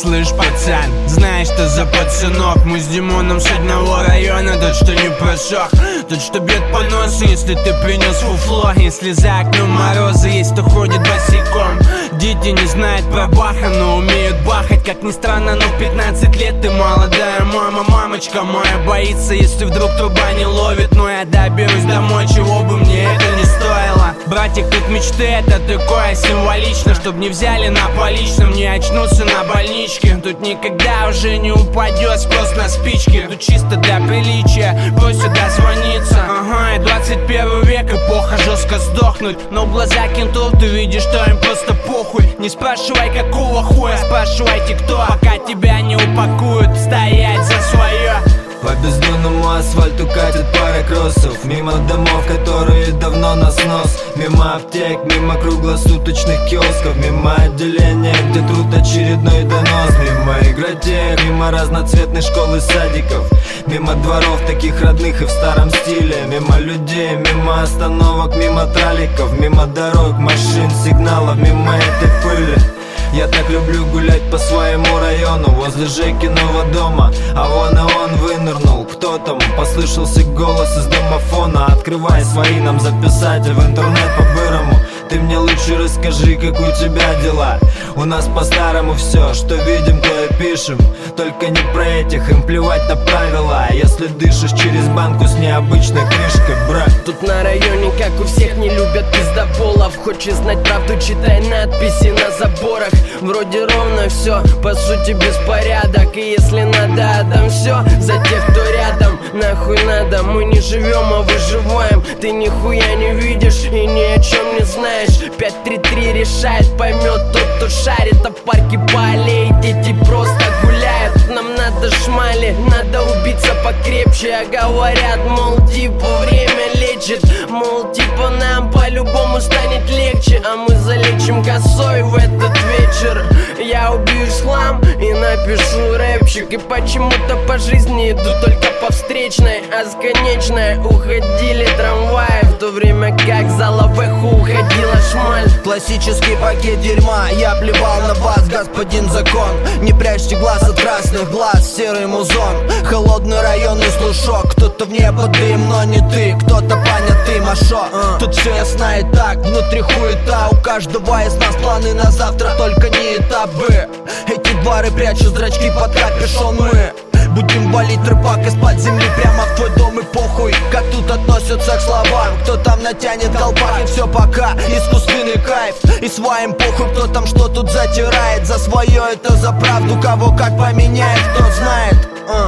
слышь, пацан, знаешь, что за пацанок? Мы с Димоном с одного района, тот, что не просох, тот, что бьет по носу, если ты принес фуфло. Если за окном морозы, есть кто ходит босиком. Дети не знают про Баха, но умеют бахать. Как ни странно, но в 15 лет ты молодая мама. Мамочка моя боится, если вдруг труба не ловит. Но я доберусь домой, чего бы мне это не стоило. Братик, тут мечты, это такое символично. Чтоб не взяли на поличном, не очнуться на больничке. Тут никогда уже не упадет спрос на спички. Тут чисто для приличия, просят дозвониться. Ага, и 21 век, эпоха жестко сдохнуть. Но в глаза кентов ты видишь, что им просто похуй. Не спрашивай, какого хуя, спрашивайте, кто. Пока тебя не упакуют, стоять за свое. По бездонному асфальту катит пара кроссов. Мимо домов, которые давно на снос. Мимо аптек, мимо круглосуточных киосков. Мимо отделения, где труд очередной донос. Мимо игротек, мимо разноцветных школ и садиков. Мимо дворов, таких родных и в старом стиле. Мимо людей, мимо остановок, мимо траликов. Мимо дорог, машин, сигналов, мимо этой пыли. Я так люблю гулять по своему району, возле Жекиного дома. А вон и он вынырнул. Кто там? Послышался голос из домофона. Открывай свои, нам записать в интернет по-бырому. Ты мне лучше расскажи, как у тебя дела. У нас по-старому все, что видим, то и пишем. Только не про этих, им плевать на правила. Если дышишь через банку с необычной крышкой, брат. Тут на районе, как у всех, не любят пиздоболов. Хочешь знать правду, читай надписи на заборах. Вроде ровно все, по сути беспорядок. И если надо, отдам все за тех, кто рядом. Нахуй надо, мы не живем, а выживаем. Ты нихуя не видишь и ни о чем не знаешь. 5-3-3 решает, поймет тот, кто шарит. А в парке по аллее дети просто гуляют. Нам надо шмали, надо убиться покрепче. А говорят, мол, типа время лечит. Мол, типа нам по-любому станет легче. А мы залечим косой в этот вечер. Я убью ислам и напишу рэпчик. И почему-то по жизни иду только по встречной. А с конечной уходили трамваи, в то время как за лавеху уходила шмаль. Классический пакет дерьма, я плевал на вас, господин закон. Не прячьте глаз от красных глаз, серый музон. Холодный районный слушок, кто-то в небо дым, но не ты. Кто-то понятый машо, тут все ясно и так. Внутри хуета, у каждого из нас планы на завтра, только не этапы. Эти двары прячут зрачки под капюшон, мы будем валить рыбак из-под земли прямо в твой дом. И похуй, как тут относятся к словам. Кто там натянет колпак, и все пока искусственный кайф. И своим похуй, кто там что тут затирает. За свое это за правду, кого как поменяет, кто знает.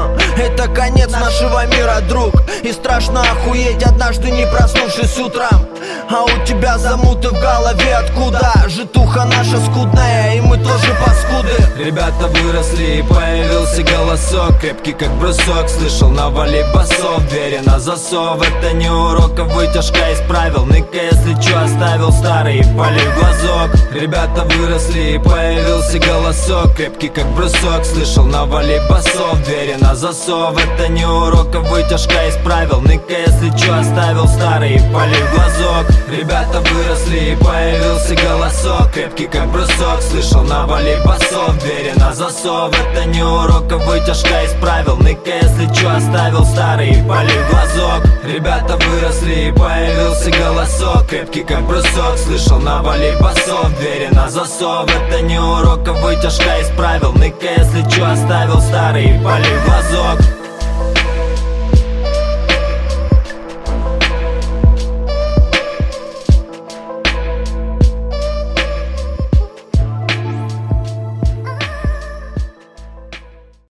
Это конец нашего мира, друг. И страшно охуеть, однажды не проснувшись утром. А у тебя замуты в голове откуда? Житуха наша скудная, и мы тоже паскуды. Ребята выросли и появился голосок. Крепкий как брусок, слышал, навали басов. Двери на засов, это не урока, вытяжка из правил. Ныка, если чё, оставил старый и пали в глазок. Ребята выросли и появился голосок. Крепкий как брусок, слышал, навали басов. Двери на засов, это не урока, вытяжка из правил. Ныка, если чё, оставил старый и пали в глазок. Ребята выросли и появился голосок. Крепкий как брусок, слышал, навали басов. Двери на засов, это не урока, вытяжка из правил. Ныка, если чё, оставил старый и пали в глазок. Ребята выросли и появился голосок. Крепкий как брусок, слышал, навали басов. Двери на засов, это не урока, вытяжка из правил. Ныка, если чё, оставил старый и пали в глазок.